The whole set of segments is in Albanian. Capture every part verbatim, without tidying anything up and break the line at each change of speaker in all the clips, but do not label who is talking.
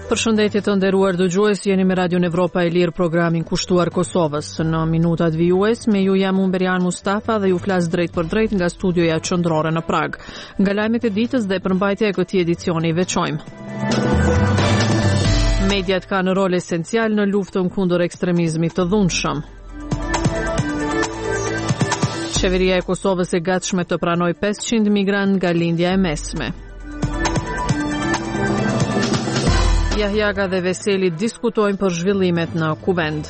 Përshëndetje të nderuar dëgjues, jeni me Radio Evropa e Lirë, programin kushtuar Kosovës. Në minutat vijues, me ju jam unë Berian Mustafa dhe ju flas drejt për drejt nga studioja qendrore në Prag. Nga lajmet e ditës dhe përmbajtja e këtij edicioni veçojmë. Mediat kanë rol esencial në luftën kundër ekstremizmit të dhunshëm. Qeveria e Kosovës e gatshme të pranojë pesëqind migrantë nga lindja e mesme. Jahjaga dhe Veseli diskutojnë për zhvillimet në Kuvend.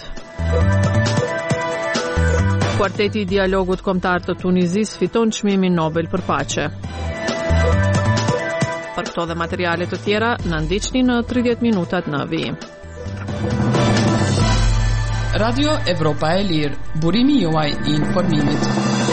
Kuarteti i dialogut kombëtar të Tunizis fiton çmimin Nobel për paqe. Për këto dhe materiale të tjera, na ndiqni në tridhjetë minutat në vijim.
Radio Evropa e Lirë, burimi juaj i informimit.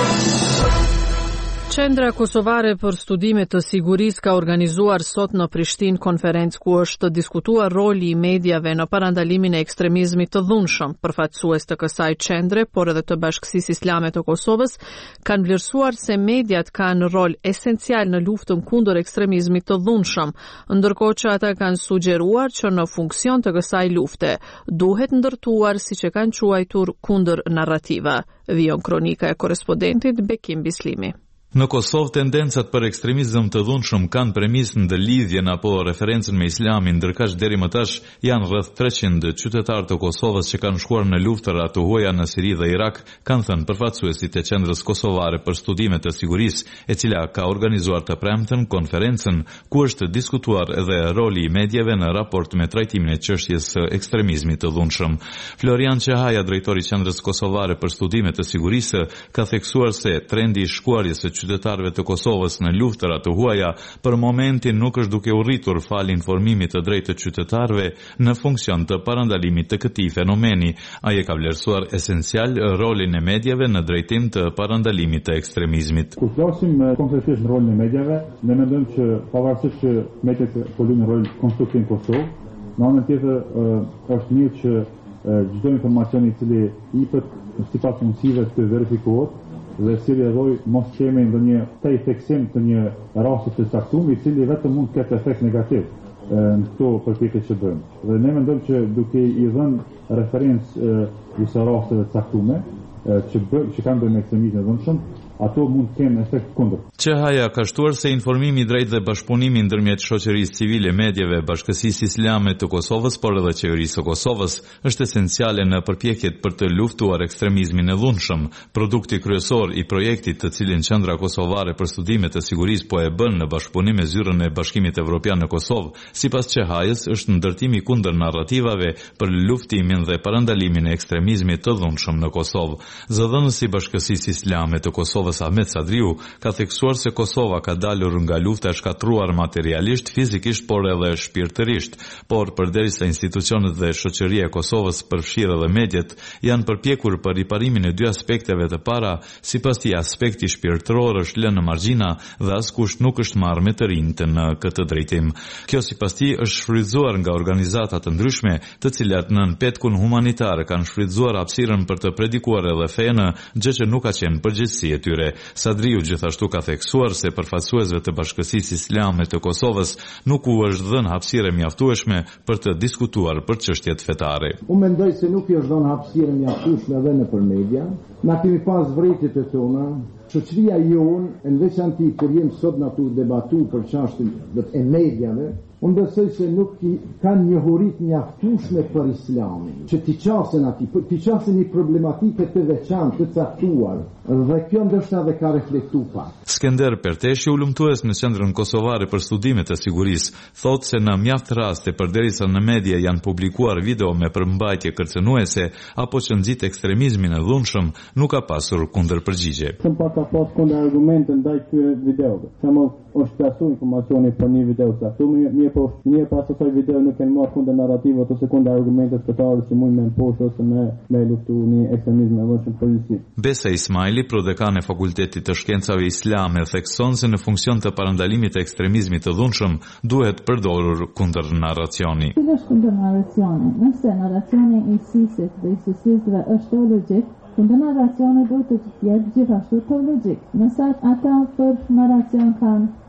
Qendra Kosovare për Studime të Sigurisë ka organizuar sot në Prishtinë konferencë ku është diskutuar roli i mediave në parandalimin e ekstremizmit të dhunshëm. Përfaqësues të kësaj qendre, por edhe të Bashkësisë Islame të Kosovës, kanë vlerësuar se mediat kanë rol esencial në luftën kundër ekstremizmit të dhunshëm, ndërkohë që ata kanë sugjeruar që në funksion të kësaj lufte duhet ndërtuar, siç e kanë quajtur, kundër narrativa. Vijon kronika e korrespondentit Bekim Bislimi.
Në Kosovë, tendencat për ekstremizëm të dhunshëm kanë premis në ndërlidhjen apo referencën me Islamin, ndërkaq deri më tash janë rreth treqind qytetarë të Kosovës që kanë shkuar në luftëra të huaja në Siri dhe Irak, kanë thënë përfaqësuesit e Qendrës Kosovare për Studime të Sigurisë, e cila ka organizuar të premten konferencën ku është diskutuar edhe roli i mediave në raport me trajtimin e çështjes së ekstremizmit të dhunshëm. Florian Çehaja, drejtori i Qendrës Kosovare për Studime të Sigurisë, ka theksuar se trendi i shkuarjes së qytetarëve të Kosovës në luftëra të huaja për momentin nuk është duke u rritur fal informimit të drejtë të qytetarëve në funksion të parandalimit të këtij fenomeni. Ai e ka vlerësuar esencial rolin e mediave në drejtim të parandalimit të ekstremizmit.
Kur flasim konkretisht në rolin e mediave, ne mendojmë që pavarësisht që mediat po luajnë rol konstruktiv në Kosovë, në anën tjetër është mirë që çdo informacion i cili jepet sipas mundësive të verifikohet dhe si rrjedhoj mos kemi ndonjë tej theksim të një rasti të caktuar i cili vetëm mund të ketë efekt negativ në këto përpjekje që bëjmë. Dhe ne mendojmë që duke i dhënë referencë disa rasteve të caktuara që bë, që kanë bërë me ekstremizëm të dhunshëm, ato mund të kenë efekt kundër.
Çehaja ka shtuar se informimi i drejtë dhe bashkëpunimi ndërmjet shoqërisë civile, mediave, Bashkësisë Islame të Kosovës, por edhe qeverisë së Kosovës, është esenciale në përpjekjet për të luftuar ekstremizmin e dhunshëm. Produkti kryesor i projektit, të cilin Qendra Kosovare për Studime të Sigurisë po e bën në bashkëpunim me Zyrën e Bashkimit Evropian në Kosovë, sipas Çehajës, është ndërtimi kundër narrativave për luftimin dhe parandalimin e ekstremizmit të dhunshëm në Kosovë. Zëdhënësi i Bashkësisë Islame të Kosovës Ahmet Sadriu ka theksuar se Kosova ka dalur nga lufta e shkatruar materialisht, fizikisht, por edhe shpirtërisht. Por përderisa institucionet dhe shoqëria e Kosovës, përfshirë edhe mediat, janë përpjekur për riparimin e dy aspekteve të para, sipas tij aspekti shpirtëror është lënë në margjina dhe askush nuk është marrë me të rinjtë në këtë drejtim. Kjo sipas tij është shfrytzuar nga organizata të ndryshme, të cilat nën petkun humanitar kanë shfrytzuar hapësirën për të predikuar edhe fenë, gjë që nuk ka qenë përgjegjësi e tyre. Sadriu gjithashtu ka theksuar se përfaqësuesve të Bashkësisë Islame të Kosovës nuk u është dhënë hapësirë mjaftueshme për të diskutuar për çështjet fetare.
Unë mendoj se nuk i është dhënë hapësirë mjaftueshme edhe nëpër media. Na kemi pas vërejtjet e tona. Shoqëria jonë, në veçanti kur jemi sot në tu debatu për çështjen e mediave, unë besoj se nuk i kanë njohurit mjaftueshme për Islamin, që t'i qasin ati, t'i qasin një problematike të veçantë, të caktuar, dhe kjo ndoshta dhe ka reflektu pak.
Skender Perteshi, ulëmtues në Qendrën Kosovare për Studime të Sigurisë, thotë se në mjaft raste përderisa në media janë publikuar video me përmbajtje kërcënuese apo që nxit ekstremizmin e dhunshëm, nuk ka pasur kundërpërgjigje.
Ka pas kundër argumente ndaj këtyre videove. Samo është plasu informacioni për një video caktuar, mirë po mirë pas asaj video nuk kanë marrë kundër narrativët ose kundër argumentet fetare që mund me imposhtë ose me me luftu një ekstremizëm e dhunshëm polici.
Besa Ismaili, prodekan e Fakultetit të Shkencave Islame, thekson se në funksion të parandalimit të ekstremizmit të dhunshëm duhet përdorur kundër narracioni.
Cili është kundër narracioni? Nëse narracioni i sisit dhe i sisisëve është teologjik, kundër narracioni duhet të jetë gjithashtu teologjik. Nëse ata për narracion kanë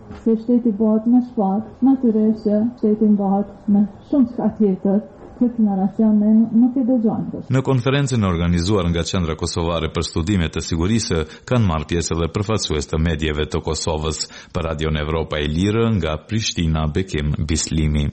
se shteti bëhet më shpat, natyrisht që shteti bëhet me shumë shka tjetër, këtë generacion ne nuk e dëgjojnë.
Në konferencën organizuar nga Qendra Kosovare për Studime të Sigurisë kanë marrë pjesë edhe përfaqësues të mediave të Kosovës. Për Radion Evropa e Lirë nga Prishtina, Bekim Bislimi.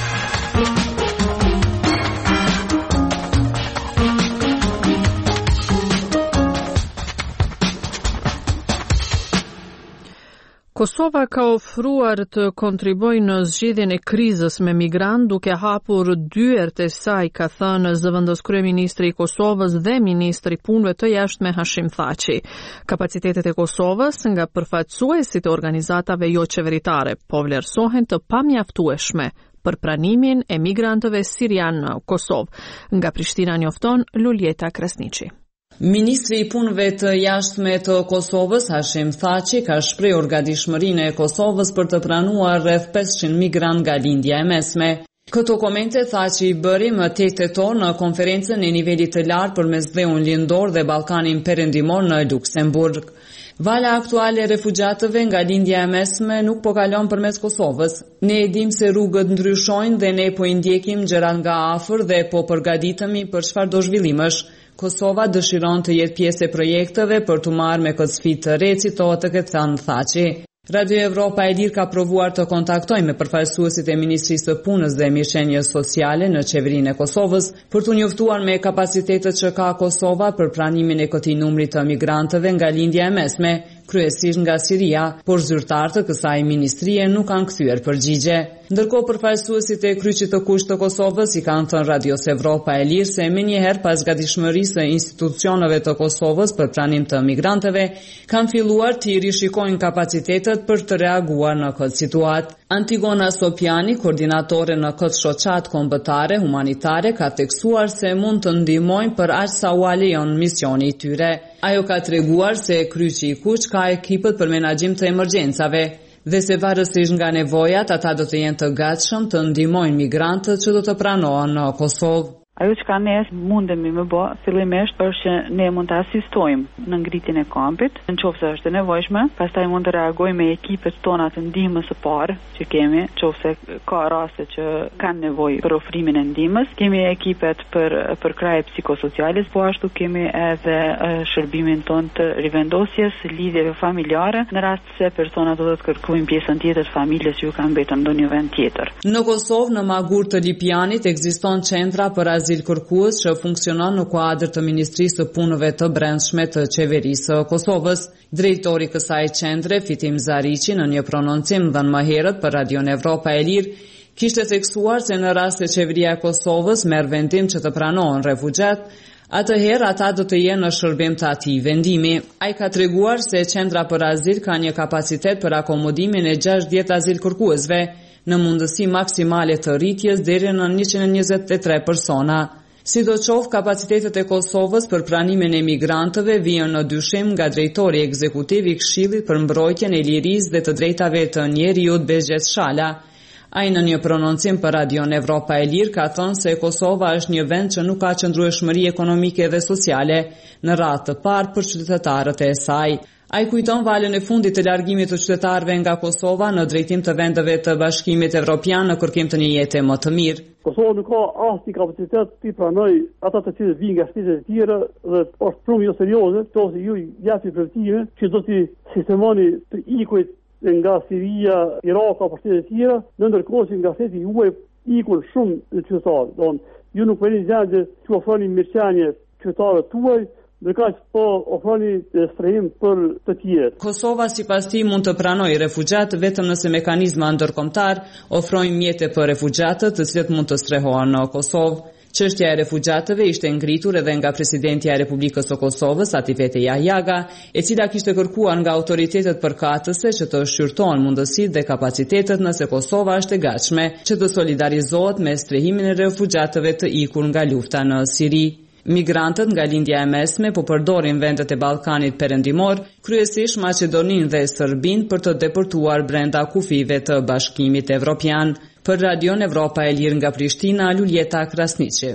Kosova ka ofruar të kontribuojë në zgjidhjen e krizës me migrant duke hapur dyert e saj, ka thënë zëvendës kryeministri i Kosovës dhe ministri i punëve të jashtme Hashim Thaçi. Kapacitetet e Kosovës nga përfaqësuesit e organizatave jo qeveritare po vlerësohen të pamjaftueshme për pranimin e migrantëve sirian në Kosovë. Nga Prishtina njofton Luljeta Krasniqi.
Ministri i punëve të jashtme të Kosovës, Hashim Thaçi, ka shprehur gatishmërinë e Kosovës për të pranuar rreth pesëqind migrant nga lindja e mesme. Këto komente Thaçi i bëri më tetë tetor në konferencën e nivelit të lartë përmes dheun lindor dhe Ballkanin Perëndimor në Luksemburg. Vala aktuale e refugjatëve nga lindja e mesme nuk po kalon përmes Kosovës. Ne e dim se rrugët ndryshojnë dhe ne po i ndjekim gjërat nga afër dhe po përgatitemi për çfarëdo zhvillimësh. Kosova dëshiron të jetë pjesë e projekteve për të marrë me këtë sfidë të re, citohet këtë thënë Thaçi. Radio Evropa e Lirë ka provuar të kontaktojë me përfaqësuesit e Ministrisë së Punës dhe Mirëqenies Sociale në qeverinë e Kosovës për të njoftuar me kapacitetet që ka Kosova për pranimin e këtij numri të migrantëve nga lindja e mesme, kryesisht nga Siria, por zyrtarët e kësaj ministrie nuk kanë kthyer përgjigje. Ndërkohë përfaqësuesit e kryqit të kushtë të Kosovës i kanë thënë Radios Evropa e Lirë se menjëherë pas gatishmërisë së institucioneve të Kosovës për pranim të migrantëve, kanë filluar të rishikojnë kapacitetet për të reaguar në këtë situatë. Antigona Sopiani, koordinatore në këtë shoqat kombëtare humanitare, ka theksuar se mund të ndihmojnë për aq sa u alejon misioni i tyre. Ajo ka treguar se kryqi i kuq ka ekipet për menaxhim të emergjencave dhe se varësisht nga nevojat ata do të jenë të gatshëm të ndihmojnë migrantët që do të pranohen në Kosovë.
Ajo që ka ne mundemi me bë fillimisht është që ne mund të asistojmë në ngritjen e kampit, nëse është e nevojshme, pastaj mund të reagojmë me ekipet tona të ndihmës së parë që kemi, nëse ka raste që kanë nevojë për ofrimin e ndihmës. Kemi ekipet për për kraje psikosociale, po ashtu kemi edhe shërbimin ton të rivendosjes, lidhjeve familjare, në rast se persona do të kërkojnë pjesën tjetër të familjes që ju kanë mbetur në ndonjë vend tjetër.
Në Kosovë, në Magur të Lipianit ekziston centra për azil kërkues që funksionon në kuadër të Ministrisë së Punëve të Brendshme të Qeverisë së Kosovës. Drejtori i kësaj qendre, Fitim Zariqi, në një prononcim dhënë më herët për Radion Evropa e Lirë, kishte theksuar se në rast se qeveria e Kosovës merr vendim që të pranohen refugjat, atëherë ata do të jenë në shërbim të atij vendimi. Ai ka treguar se qendra për azil ka një kapacitet për akomodimin e gjashtëdhjetë azil kërkuesve, në mundësi maksimale të rritjes deri në njëqind e njëzet e tre persona. Sidoqoftë, kapacitetet e Kosovës për pranimin e migrantëve vijnë në dyshim nga drejtori ekzekutiv i Këshillit për mbrojtjen e lirisë dhe të drejtave të njeriut Bezhet Shala. Ai në një prononcim për Radion Evropa e Lirë ka thënë se Kosova është një vend që nuk ka qëndrueshmëri ekonomike dhe sociale në radhë të parë për qytetarët e saj. Ai kujton valën e fundit të largimit të qytetarëve nga Kosova në drejtim të vendeve të Bashkimit Evropian në kërkim të një jete më të mirë.
Kosova nuk ka asnjë kapacitet të pranoj ata të cilët vijnë nga shtetet e tjera dhe është shumë jo serioze, ose ju japi preventive që do të sistemoni të ikujt nga Siria, Irak apo shtetet e tjera, ndërkohë që nga shteti juaj ikun shumë qytetarë. Don, ju nuk vjen gjë që ofroni mirëqenie qytetarëve tuaj, dhe ka që po ofroni strehim për të tjerë.
Kosova sipas tij mund të pranojë refugjat vetëm nëse mekanizma ndërkombëtar ofrojnë mjete për refugjatët të cilët mund të strehohen në Kosovë. Çështja e refugjatëve ishte ngritur edhe nga presidentja e Republikës së Kosovës, Atifete Jahjaga, e cila kishte kërkuar nga autoritetet përkatëse që të shqyrtohen mundësitë dhe kapacitetet nëse Kosova është e gatshme që të solidarizohet me strehimin e refugjatëve të ikur nga lufta në Siri. Migrantët nga lindja e mesme po përdorin vendet e Ballkanit Perëndimor, kryesisht Maqedoninë dhe Serbinë për të deportuar brenda kufive të Bashkimit Evropian. Për Radion Evropa e Lirë nga Prishtina, Luljeta Krasniqi.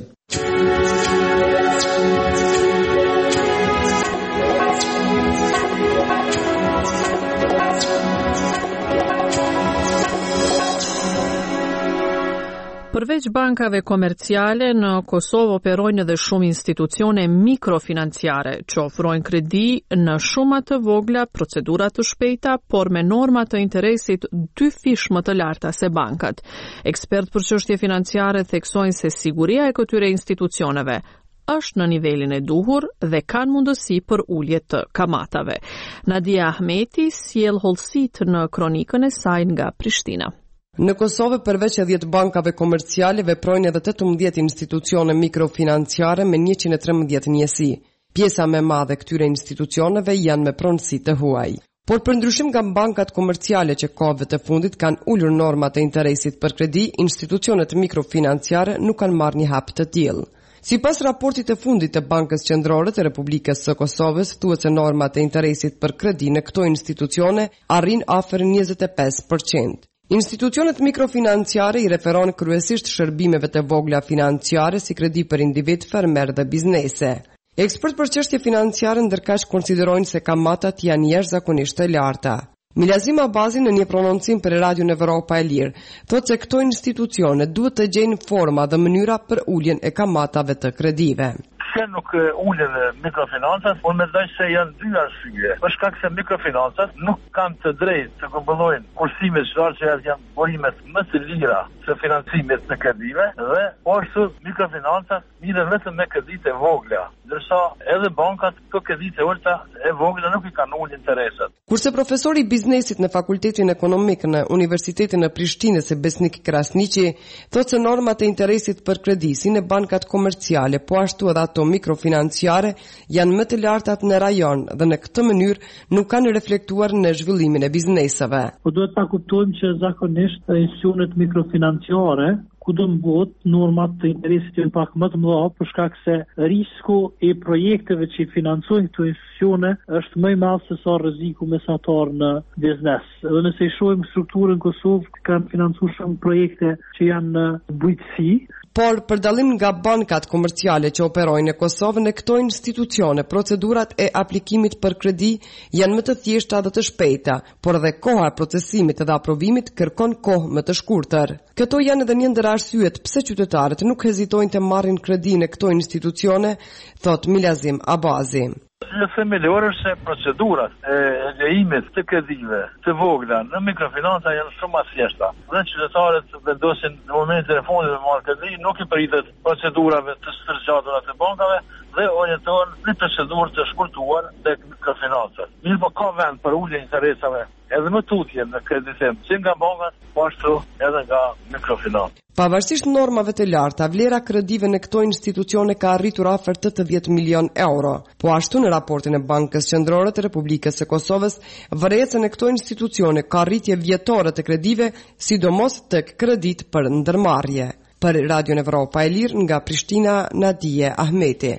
Përveç bankave komerciale, në Kosovë operojnë edhe shumë institucione mikrofinanciare që ofrojnë kredi në shumë të vogla, procedura të shpejta, por me norma të interesit dy fish më të larta se bankat. Ekspert për çështje financiare theksojnë se siguria e këtyre institucioneve është në nivelin e duhur dhe kanë mundësi për ulje të kamatave. Nadia Ahmeti sjell hollësitë në kronikën e saj nga Prishtina.
Në Kosovë, përveç e dhjetë bankave komerciale, veprojnë edhe tetëmbëdhjetë institucione mikrofinanciare me njëqind e trembëdhjetë njësi. Pjesa më e madhe këtyre institucioneve janë me pronësi të huaj. Por për ndryshim nga bankat komerciale që kohëve të fundit kanë ulur normat e interesit për kredi, institucionet mikrofinanciare nuk kanë marrë një hap të tillë. Sipas raportit të fundit të Bankës Qendrore të Republikës së Kosovës, thuhet se normat e interesit për kredi në këto institucione arrin afër njëzet e pesë përqind. Institucionet mikrofinanciare i referon kryesisht shërbimeve të vogla financiare si kredi për individ, fermer dhe biznese. Ekspert për çështje financiare ndërkaq konsiderojnë se kamatat janë jashtëzakonisht të larta. Milazim Abazi në një prononcim për Radion Evropa e Lirë thotë se këto institucione duhet të gjejnë forma dhe mënyra për uljen e kamatave të kredive.
Pse nuk ulën mikrofinancat, unë mendoj se janë dy arsye. Për shkak se mikrofinancat nuk kanë të drejtë të kumbëllojnë kursimet çfarë që janë burimet më të lira se financimet të kredive dhe poshtu mikrofinancat mirën vetëm me kredite vogla, ndërsa edhe bankat këto kredite ulta e vogla nuk i kanë ulë interesat.
Kurse profesori i biznesit në Fakultetin Ekonomik në Universitetin e Prishtinës e Besnik Krasniqi thotë se normat e interesit për kredi si në bankat komerciale, po ashtu edhe ato mikrofinanciare janë më të lartat në rajon dhe në këtë mënyrë nuk kanë reflektuar në zhvillimin e bizneseve.
Po duhet ta kuptojmë që zakonisht institucionet mikrofinanciare kudo në botë normat të interesit janë pak më të mëdha për shkak se risku i projekteve që i financojnë këto institucione është më i madh se sa rreziku mesatar në biznes. Dhe nëse i shohim strukturën në Kosovë, kanë financuar shumë projekte që janë në bujqësi.
Por, për dallim nga bankat komerciale që operojnë në Kosovë, në këto institucione, procedurat e aplikimit për kredi janë më të thjeshta dhe të shpejta, por dhe koha e procesimit dhe aprovimit kërkon kohë më të shkurtër. Këto janë edhe një ndër arsyet pse qytetarët nuk hezitojnë të marrin kredi në këto institucione, thot Milazim Abazi.
Në themelor është se procedurat e lejimit të kredive të vogla në mikrofinanca janë shumë më thjeshta. Dhe qytetarët vendosin në momentin e fundit me marrë kredi, nuk i pritet procedurave të stërgjatura të bankave dhe orientohen në procedurë të shkurtuar tek mikrofinancat. Mirë po ka vend për ulje interesave edhe më tutje në kreditim, si nga bankat, po ashtu edhe nga mikrofinancat.
Pavarësisht normave të larta, vlera kredive në këto institucione ka arritur afër tetëdhjetë milion euro. Po ashtu në raportin e Bankës Qendrore të Republikës së Kosovës, vëret se në këto institucione ka rritje vjetore të kredive, sidomos tek kredit për ndërmarrje. Për Radion Evropa e Lirë nga Prishtina, Nadije Ahmeti.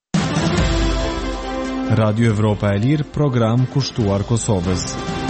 Radio Evropa e Lirë, program kushtuar Kosovës.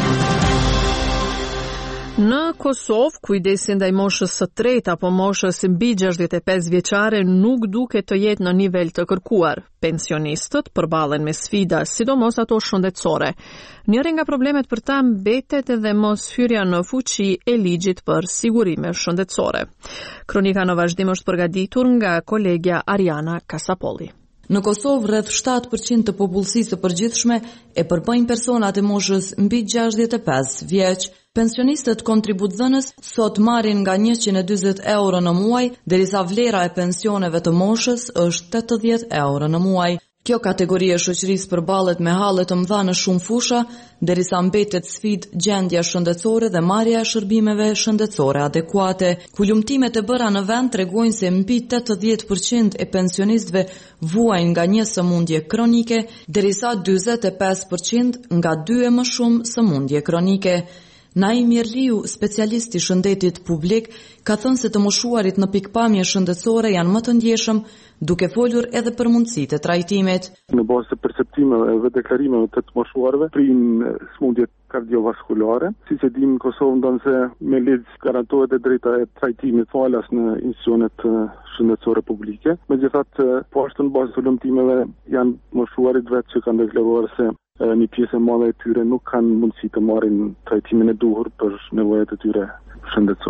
Në Kosovë, kujdesi ndaj moshës së tretë apo moshës mbi gjashtëdhjetë e pesë vjeçare nuk duket të jetë në nivel të kërkuar. Pensionistët përballen me sfida, sidomos ato shëndetësore. Njëri nga problemet për ta mbetet edhe mos hyrja në fuqi e ligjit për sigurime shëndetësore. Kronika në vazhdim është përgatitur nga kolegja Ariana Kasapolli.
Në Kosovë, rreth shtatë përqind të popullsisë së përgjithshme e përmbajnë personat e moshës mbi gjashtëdhjetë e pesë vjeç. Pensionistët kontributdhënës sot marrin nga njëqind e dyzet euro në muaj, derisa vlera e pensioneve të moshës është tetëdhjetë euro në muaj. Kjo kategori e shoqërisë përballet me halle të mëdha në shumë fusha, derisa mbetet sfidë gjendja shëndetësore dhe marrja e shërbimeve shëndetësore adekuate. Kulumtimet e bëra në vend tregojnë se mbi tetëdhjetë përqind e pensionistëve vuajnë nga një sëmundje kronike, derisa dyzet e pesë përqind nga dy e më shumë sëmundje kronike. Naim Mirliu, specialist i shëndetit publik, ka thënë se të moshuarit në pikpamje shëndetësore janë më të ndjeshëm, duke folur edhe për mundësitë e trajtimit.
Në bazë të perceptimeve dhe deklarimeve të të moshuarve, prin smundjet kardiovaskulare. Si që dim, Kosovë ndonë se me ligj garantohet e drejta e trajtimit falas në institucionet shëndetësore publike. Megjithatë, po ashtu në bazë të lëmtimeve janë moshuarit vetë që kanë deklaruar se një pjesë e madhe e tyre nuk kanë mundësi të marrin trajtimin e duhur për nevojat e tyre shëndetësore.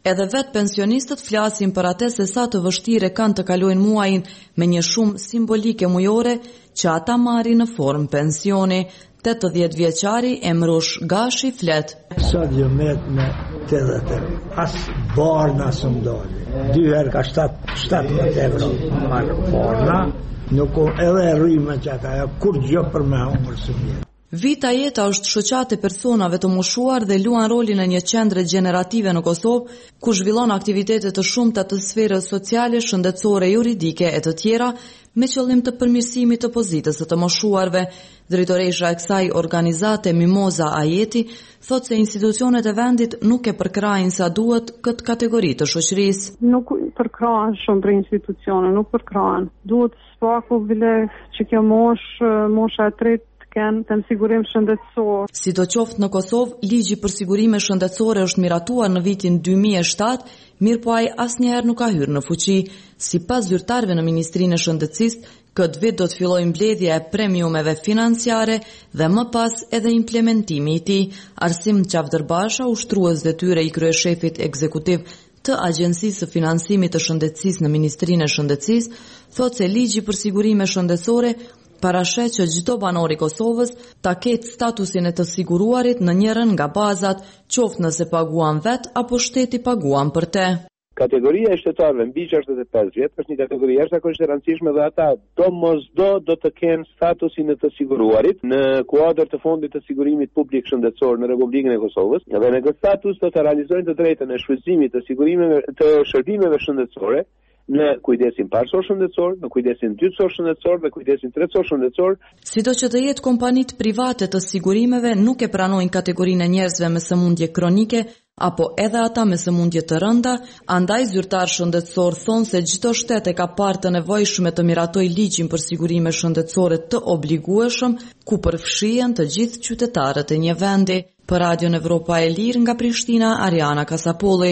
Edhe vetë pensionistët flasin për atë se sa të vështire kanë të kalojnë muajin me një shumë simbolike mujore që ata marrin në formë pensioni. tetëdhjetë vjeçari Emrush Gashi flet.
Sa djemet me tetëdhjetë, as barna së mdoli. Dy herë ka shtatëmbëdhjetë euro marë barna, nuk edhe rrime që ata, kur gjë për me humër së vjetë.
Vita Jeta është shoqatë e personave të moshuar dhe luan rolin e një qendre gjenerative në Kosovë, ku zhvillon aktivitete të shumta të sferës sociale, shëndetësore, juridike e të tjera, me qëllim të përmirësimit të pozitës së të moshuarve. Drejtoresha e kësaj organizate Mimoza Ajeti thot se institucionet e vendit nuk e përkrajnë sa duhet këtë kategori të shoqërisë.
Nuk përkrahen shumë për institucione, nuk përkrahen. Duhet spaku bile që kjo mosh, mosha e tretë të sigurim shëndetësor.
Si do qoftë në Kosovë, ligji për sigurime shëndetësore është miratuar në vitin dy mijë e shtatë, mirë po ai asnjëherë nuk ka hyrë në fuqi. Sipas zyrtarëve në Ministrinë e Shëndetësisë, këtë vit do të fillojë mbledhja e premiumeve financiare dhe më pas edhe implementimi i tij. Arsim Qavdërbasha, ushtrues detyre i kryeshefit ekzekutiv të Agjencisë së Financimit të Shëndetësisë në Ministrinë e Shëndetësisë, thotë se ligji për sigurime shëndetësore parashet që çdo banor i Kosovës ta ketë statusin e të siguruarit në njërin nga bazat, qoftë nëse paguan vet apo shteti paguan për te.
Kategoria e shtetarëve mbi gjashtëdhjetë e pesë vjet është një kategori jashtëzakonisht e rëndësishme dhe ata domosdo do të kenë statusin e të siguruarit në kuadër të fondit të sigurimit publik shëndetësor në Republikën e Kosovës, dhe në këtë status do të realizojnë të drejtën e shfrytëzimit të sigurimeve të shërbimeve shëndetësore në kujdesin parësor shëndetësor, në kujdesin dytësor shëndetësor dhe kujdesin tretësor shëndetësor.
Sido që të jetë kompanitë private të sigurimeve nuk e pranojnë kategorinë e njerëzve me sëmundje kronike apo edhe ata me sëmundje të rënda, andaj zyrtar shëndetësor thonë se çdo shtet e ka parë të nevojshme të miratojë ligjin për sigurime shëndetësore të obligueshëm, ku përfshihen të gjithë qytetarët e një vendi. Për Radion Evropa e Lirë nga Prishtina, Ariana Kasapolli.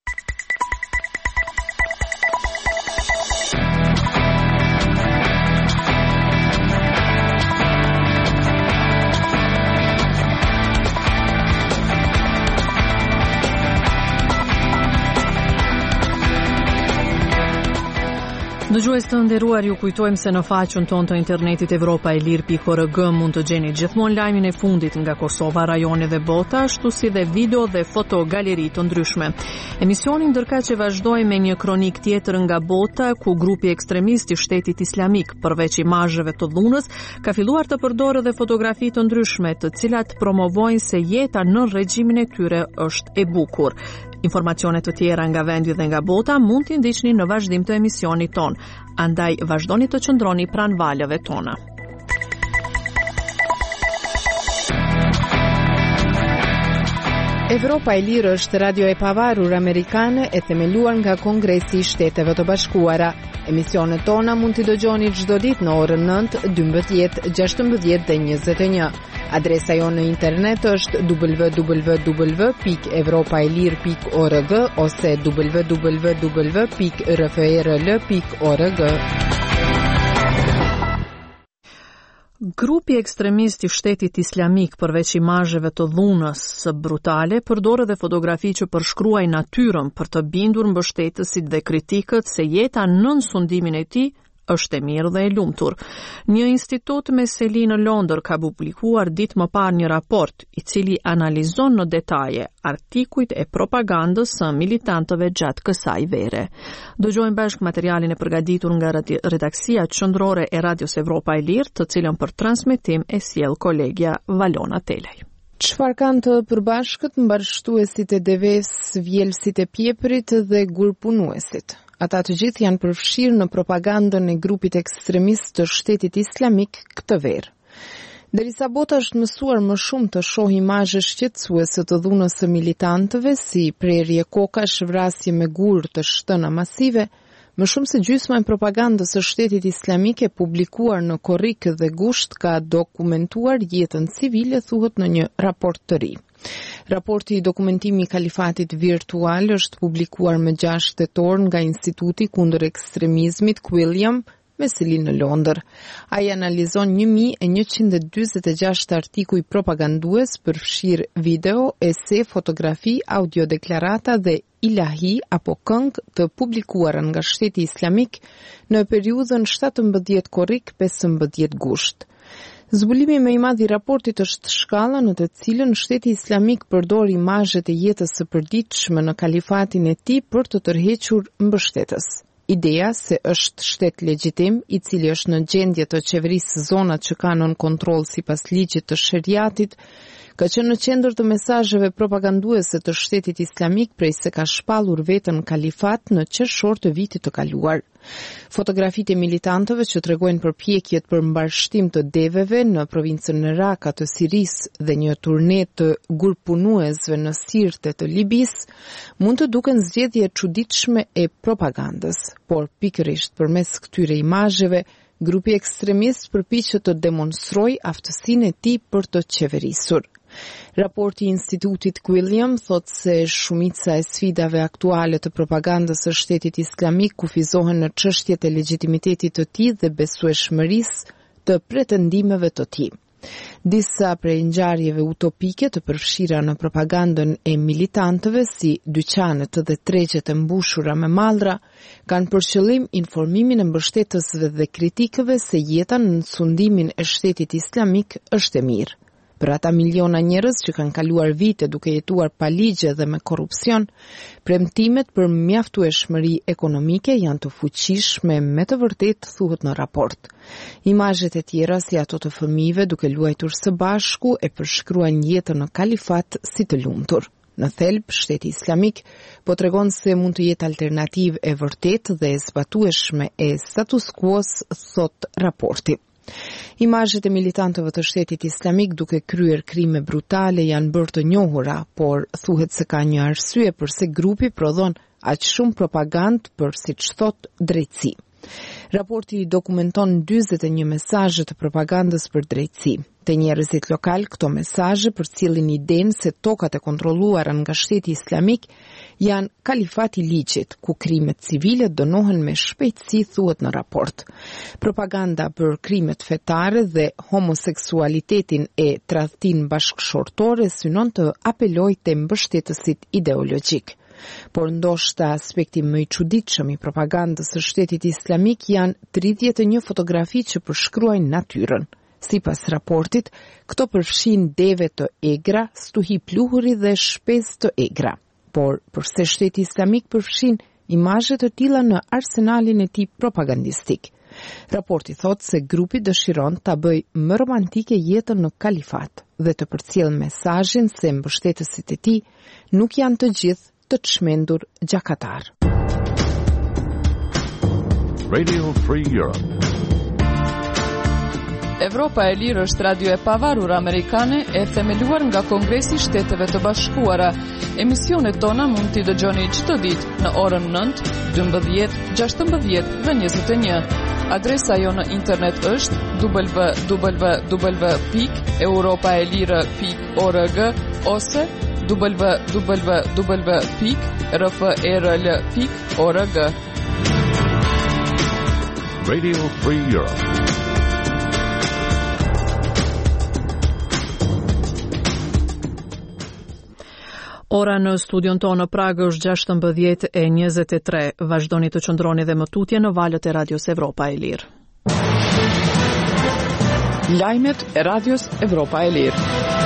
Dëgjues të nderuar, ju kujtojmë se në faqen tonë të internetit evropa e lirë pikë org mund të gjeni gjithmonë lajmin e fundit nga Kosova, rajone dhe bota, ashtu si dhe video dhe foto galeri të ndryshme. Emisionin ndërka që vazhdoj me një kronik tjetër nga bota, ku grupi ekstremist i Shtetit Islamik, përveç imazheve të dhunës, ka filluar të përdorë dhe fotografi të ndryshme, të cilat promovojnë se jeta në regjimin e tyre është e bukur. Informacione të tjera nga vendi dhe nga bota mund t'i ndiqni në vazhdim të emisionit ton. Andaj vazhdoni të qëndroni pranë valëve tona.
Evropa e Lirë është radio e pavarur amerikane e themeluar nga Kongresi i Shteteve të Bashkuara. Emisionet tona mund t'i dëgjoni çdo ditë në orën nëntë, dymbëdhjetë, gjashtëmbëdhjetë dhe njëzet e një. Adresa jonë në internet është w w w pikë evropaelir pikë org ose w w w pikë r f r l pikë org.
Grupi ekstremist i Shtetit Islamik, përveç imazheve të dhunës së brutale, përdor edhe fotografi që përshkruajnë natyrën për të bindur mbështetësit dhe kritikët se jeta nën sundimin e tij është e mirë dhe e lumtur. Një institut me seli në Londër ka publikuar ditë më parë një raport i cili analizon në detaje artikujt e propagandës së militantëve gjatë kësaj vere. Dëgjojmë bashkë materialin e përgatitur nga redaksia qendrore e Radios Evropa e Lirë, të cilën për transmetim e sjell kolegja Valona Telej.
Çfarë kanë të përbashkët mbarshtuesit e deves, vjelësit e pjeprit dhe gurpunuesit? Ata të gjithë janë përfshirë në propagandën e grupit ekstremist të Shtetit Islamik këtë verë. Derisa bota është mësuar më shumë të shohë imazhe shqetësuese të dhunës së militantëve, si prerje kokash, vrasje me gur të shtëna masive, më shumë se gjysma e propagandës së Shtetit Islamik e publikuar në korrik dhe gusht ka dokumentuar jetën civile, thuhet në një raport të ri. Raporti i dokumentimi i kalifatit virtual është publikuar më gjashtë tetor nga Instituti kundër ekstremizmit Quilliam me selin në Londër. Ai analizon një mijë e njëqind e dyzet e gjashtë artikuj propagandues përfshir video, ese, fotografi, audiodeklarata dhe ilahi apo këngë të publikuara nga Shteti Islamik në periudhën shtatëmbëdhjetë korrik pesëmbëdhjetë gusht. Zbulimi më i madh i raportit është shkalla në të cilën Shteti Islamik përdor imazhet e jetës së përditshme në kalifatin e tij për të tërhequr mbështetës. Ideja se është shtet legjitim i cili është në gjendje të qeverisë zonat që kanë nën kontroll sipas ligjit të sheriatit, ka qenë në qendër të mesazheve propaganduese të Shtetit Islamik prej se ka shpallur veten kalifat në qershor të vitit të kaluar. Fotografitë e militantëve që tregojnë përpjekjet për mbarshtim të deveve në provincën në Raka të Sirisë dhe një turne të gurpunuesve në Sirte të Libisë mund të duken zgjedhje e çuditshme e propagandës, por pikërisht përmes këtyre imazheve grupi ekstremist përpiqet të demonstrojë aftësinë e tij për të qeverisur. Raporti i Institutit Quilliam thot se shumica e sfidave aktuale të propagandës së Shtetit Islamik kufizohen në çështjet e legjitimitetit të tij dhe besueshmërisë të pretendimeve të tij. Disa prej ngjarjeve utopike të përfshira në propagandën e militantëve si dyqanet dhe tregjet e mbushura me mallra kanë për qëllim informimin e mbështetësve dhe kritikëve se jeta në sundimin e Shtetit Islamik është e mirë. Për ata miliona njerëz që kanë kaluar vite duke jetuar pa ligje dhe me korrupsion, premtimet për mjaftueshmëri ekonomike janë të fuqishme me të vërtetë, thuhet në raport. Imazhet e tjera si ato të fëmijëve duke luajtur së bashku e përshkruajnë jetën në kalifat si të lumtur. Në thelb, Shteti Islamik po tregon se mund të jetë alternativë e vërtetë dhe e zbatueshme e status quo-s, thot raporti. Imazhet e militantëve të Shtetit Islamik duke kryer krime brutale janë bërë të njohura, por thuhet se ka një arsye pse grupi prodhon aq shumë propagandë për, siç thot, drejtësi. Raporti dokumenton dyzet e një mesazhe të propagandës për drejtësi. Te njerëzit lokal, këto mesazhe përcjellin idenë se tokat e kontrolluara nga Shteti Islamik janë kalifati i ligjit, ku krimet civile dënohen me shpejtësi, thuhet në raport. Propaganda për krimet fetare dhe homoseksualitetin e tradhtin bashkëshortore synon të apelojë te mbështetësit ideologjik. Por ndoshta aspekti më i çuditshëm i propagandës së Shtetit Islamik janë tridhjetë e një fotografi që përshkruajnë natyrën. Sipas raportit, këto përfshin deve të egra, stuhi pluhuri dhe shpezë të egra. Por përse Shteti Islamik përfshin imazhe të tilla në arsenalin e tij propagandistik? Raporti thot se grupi dëshiron ta bëjë më romantike jetën në kalifat dhe të përcjellë mesazhin se mbështetësit e tij nuk janë të gjithë të çmendur gjakatar.
Radio Free Europe.
Evropa e Lirë është radio e pavarur amerikane e themeluar nga Kongresi i Shteteve të Bashkuara. Emisionet tona mund t'i dëgjoni çdo ditë në orën nëntë, dymbëdhjetë, gjashtëmbëdhjetë dhe njëzet e një. Adresa jo në internet është w w w pikë europaelire pikë org ose w w w pikë r f e r l pikë org.
Radio Free Europe.
Ora në studion tonë në Prag është gjashtëmbëdhjetë e njëzet e tre. Vazhdoni të qëndroni dhe më tutje në valët e Radios Evropa e Lirë.
Lajmet e Radios Evropa e Lirë.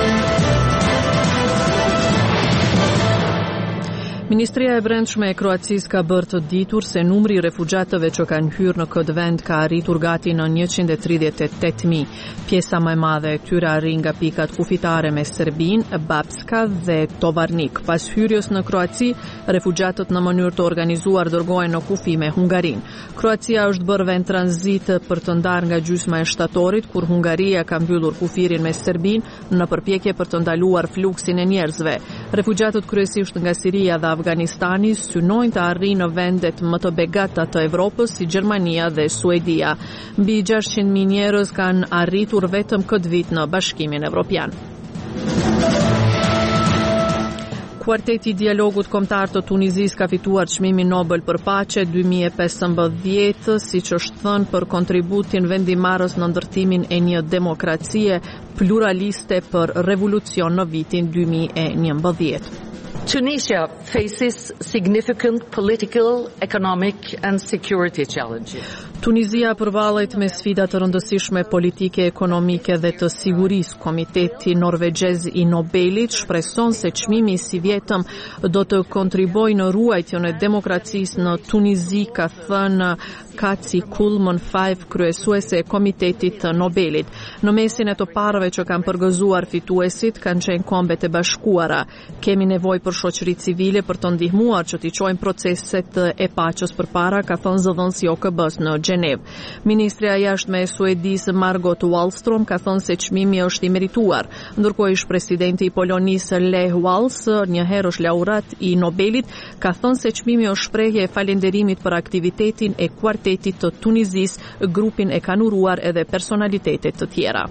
Ministria e Brendshme e Kroacisë ka bërë të ditur se numri i refugjatëve që kanë hyrë në këtë vend ka arritur gati në njëqind e tridhjetë e tetë mijë. Pjesa më e madhe e këtyre arrin nga pikat kufitare me Serbinë, Bapska dhe Tovarnik. Pas hyrjes në Kroaci, refugjatët në mënyrë të organizuar dërgohen në kufi me Hungarinë. Kroacia është bërë vend tranzit për të ndarë nga gjysma e shtatorit, kur Hungaria ka mbyllur kufirin me Serbinë në përpjekje për të ndaluar fluksin e njerëzve. Refugjatët kryesisht nga Siria dhe Afganistani synojnë të arrijnë në vendet më të begata të Evropës si Gjermania dhe Suedia. Mbi gjashtëqind mijë njerëz kanë arritur vetëm këtë vit në Bashkimin Evropian. Kuarteti i dialogut kombëtar të Tunizisë ka fituar çmimin Nobel për paqe dy mijë e pesëmbëdhjetë, siç është thënë për kontributin vendimarrës në ndërtimin e një demokracie pluraliste për revolucion në vitin dy mijë e njëmbëdhjetë.
Tunisia faces significant political, economic and security challenges.
Tunizia përballet me sfida të rëndësishme politike, ekonomike dhe të sigurisë. Komiteti norvegjez i Nobelit shpreson se çmimi i si vjetëm do të kontribojë në ruajtjen e demokracisë në Tunizi, ka thënë Kaci Kulmon Five, kryesuese e Komitetit të Nobelit. Në mesin e të parëve që kanë përgëzuar fituesit kanë qenë Kombet e Bashkuara. Kemi nevojë për shoqëri civile për të ndihmuar që t'i çojnë proceset e paqes përpara, ka thënë zëdhënësi O K B-s në Gjenev. Ministrja e jashtme e Suedisë Margot Wallström ka thënë se çmimi është i merituar, ndërkohë ish presidenti i Polonisë Lech Walesa, një herësh laureat i Nobelit, ka thënë se çmimi është shprehje e falënderimit për aktivitetin e kuartetit të Tunizisë, grupin e kanë uruar edhe personalitete të tjera.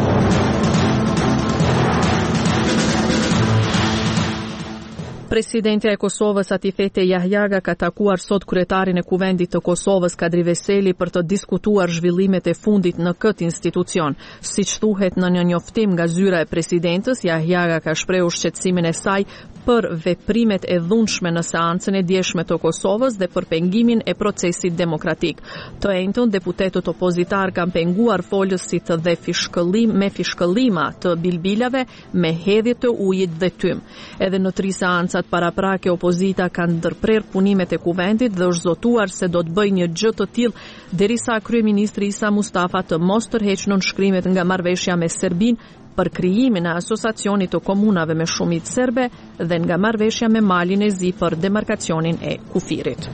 Presidentja e Kosovës Atifete Jahjaga ka takuar sot kryetarin e Kuvendit të Kosovës Kadri Veseli për të diskutuar zhvillimet e fundit në këtë institucion. Siç thuhet në një njoftim nga zyra e presidentës, Jahjaga ka shprehur shqetësimin e saj për veprimet e dhunshme në seancën e djeshme të Kosovës dhe për pengimin e procesit demokratik. Të njëjtën, deputetët opozitar kanë penguar folësit dhe fishkëllim me fishkëllima të bilbilave me hedhje të ujit dhe tym. Edhe në tri seancat paraprake opozita kanë ndërprer punimet e kuvendit dhe është zotuar se do të bëjë një gjë të tillë derisa kryeministri Isa Mustafa të mos tërheqë nënshkrimet nga marrëveshja me Serbinë për krijimin e asociacionit të komunave me shumicë serbe dhe nga marrëveshja me Malin e Zi për demarkacionin e kufirit.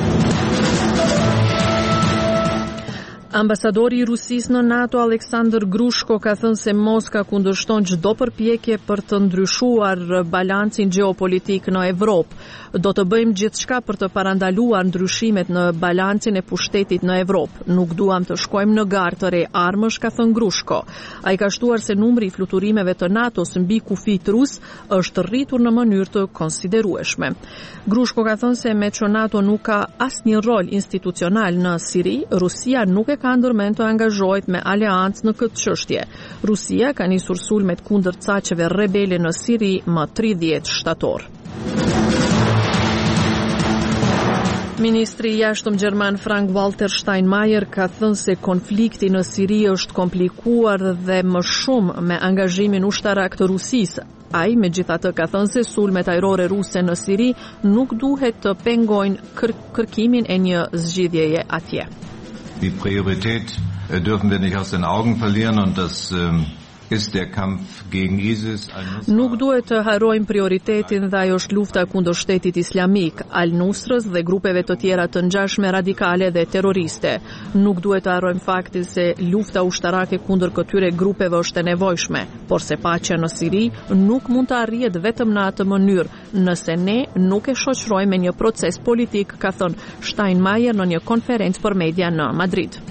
Ambasadori i Rusisë në NATO Aleksandr Grushko ka thënë se Moska kundërshton çdo përpjekje për të ndryshuar balancin gjeopolitik në Evropë. Do të bëjmë gjithçka për të parandaluar ndryshimet në balancin e pushtetit në Evropë. Nuk duam të shkojmë në garë të re armësh, ka thënë Grushko. Ai ka shtuar se numri i fluturimeve të NATO-s mbi kufijt rus është rritur në mënyrë të konsiderueshme. Grushko ka thënë se me që NATO nuk ka asnjë rol institucional në Siri, Rusia nuk e ka ndërmend të angazhohet me aleancë në këtë çështje. Rusia ka nisur sulmet kundër caqeve rebele në Siri më tridhjetë shtator. Ministri i jashtëm gjerman Frank-Walter Steinmeier ka thënë se konflikti në Siri është komplikuar dhe më shumë me angazhimin ushtarak të Rusisë. Ai megjithatë ka thënë se sulmet ajrore ruse në Siri nuk duhet të pengojnë kër kërkimin e një zgjidhjeje atje.
Die Priorität dürfen wir nicht aus den Augen verlieren und das ist der Kampf gegen ISIS.
Nuk duhet të harrojmë prioritetin dhe ajo është lufta kundër shtetit islamik, Al-Nusrës dhe grupeve të tjera të ngjashme radikale dhe terroriste. Nuk duhet të harrojmë faktin se lufta ushtarake kundër këtyre grupeve është e nevojshme, por se paqja në Siri nuk mund të arrihet vetëm në atë mënyrë, nëse ne nuk e shoqërojmë me një proces politik, ka thënë Steinmeier në një konferencë për media në Madrid.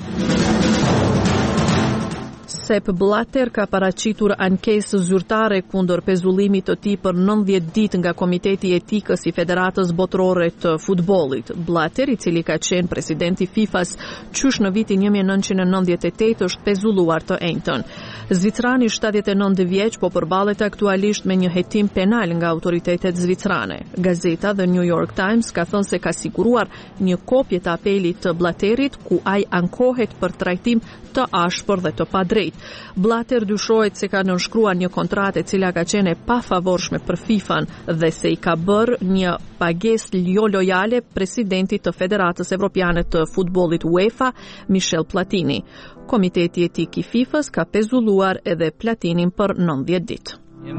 Sepp Blatter ka paraqitur ankesë zyrtare kundër pezullimit të tij për nëntëdhjetë ditë nga Komiteti i Etikës i Federatës Botërore të Futbollit. Blatter, i cili ka qenë presidenti FIFA-s qysh në vitin një mijë e nëntëqind e nëntëdhjetë e tetë, është pezulluar të njëjtën. Zvicrani shtatëdhjetë e nëntë vjeç po përballet aktualisht me një hetim penal nga autoritetet zvicrane. Gazeta The New York Times ka thënë se ka siguruar një kopje të apelit të Blatterit ku ai ankohet për trajtim të ashpër dhe të padrejtë. Blatter dyshohet se ka nënshkruar një kontratë e cila ka qenë e pafavorshme për FIFA-n dhe se i ka bërë një pagesë jo lojale presidentit të Federatës Evropiane të Futbollit UEFA, Michel Platini. Komiteti etik i FIFA-s ka pezulluar edhe Platinin për nëntëdhjetë ditë.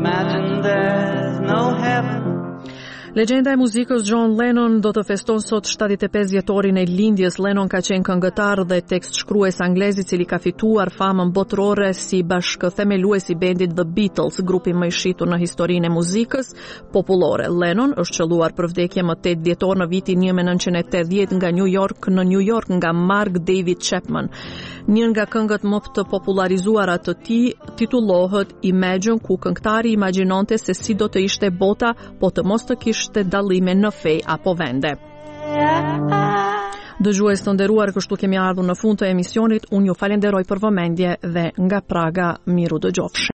Legjenda e muzikës John Lennon do të feston sot shtatëdhjetë e pesë vjetorin e lindjes. Lennon ka qenë këngëtar dhe tekstshkrues anglez i cili ka fituar famën botërore si bashkëthemelues i bendit The Beatles, grupi më i shitur në historinë e muzikës popullore. Lennon është qelluar për vdekje më tetë dhjetor në vitin një mijë e nëntëqind e tetëdhjetë nga New York në New York nga Mark David Chapman. Një nga këngët më të popularizuara të tij titullohet Imagine, ku këngëtari imagjinonte se si do të ishte bota, po të mos të kishte dallime në fe apo vende. Dëgjues të nderuar, kështu kemi ardhur në fund të emisionit. Unë ju falenderoj për vëmendje dhe nga Praga miru dëgjofshi.